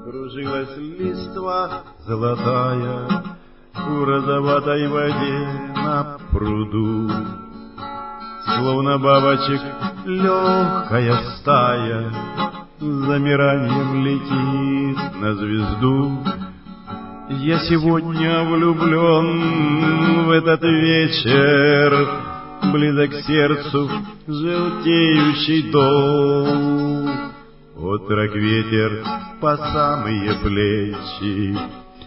Закружилась листва золотая в розоватой воде на пруду, словно бабочек легкая стая с замиранием летит на звезду. Я сегодня влюблен в этот вечер, близок к сердцу желтеющий дол. Отрок ветер по самые плечи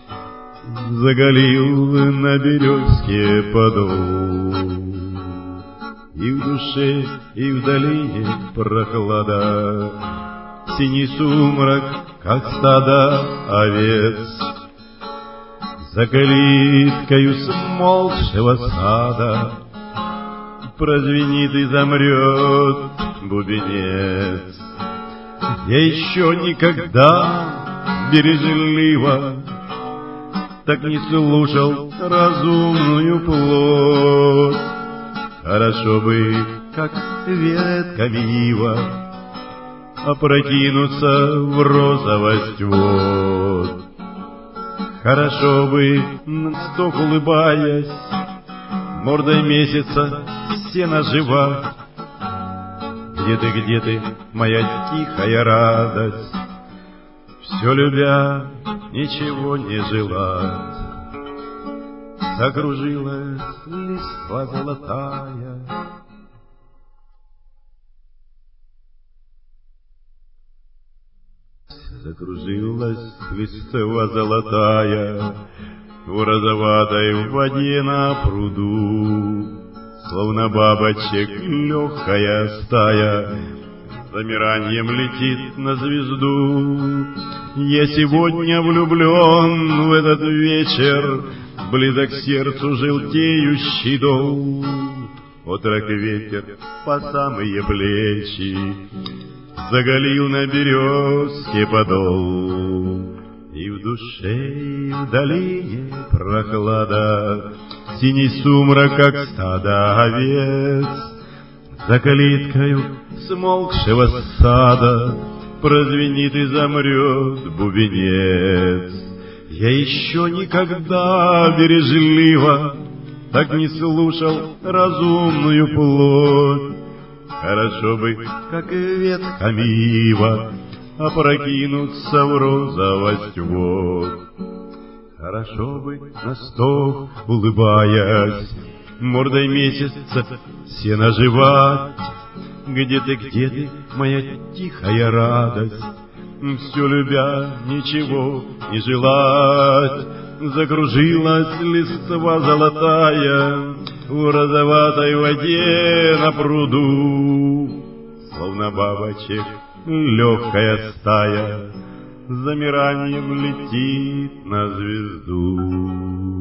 заголил на березке подол. И в душе, и в долине прохлада, синий сумрак, как стадо овец. За калиткою смолкшего сада прозвенит и замрет бубенец. Я еще никогда бережливо так не слушал разумную плоть. Хорошо бы, как ветками ива, опрокинуться в розовость вод. Хорошо бы, сток улыбаясь, мордой месяца сено жевать. Где ты, моя тихая радость, все любя, ничего не желать. Закружилась листва золотая. Закружилась листва золотая в розоватой воде на пруду, словно бабочек легкая стая с замиранием летит на звезду. Я сегодня влюблен в этот вечер, близок к сердцу желтеющий дол. Отрок ветер по самые плечи заголил на березке подол. И в душе, и в долине прохлада, синий сумрак, как стадо овец. За калиткою смолкшего сада прозвенит и замрет бубенец. Я еще никогда бережливо так не слушал разумную плоть. Хорошо бы, как ветками ива, опрокинуться в розовость вод. Хорошо бы, на стол улыбаясь, мордой месяца сено жевать. Где ты, моя тихая радость, все любя, ничего не желать. Закружилась листва золотая в розоватой воде на пруду, словно бабочек легкая стая с замиранием летит на звезду.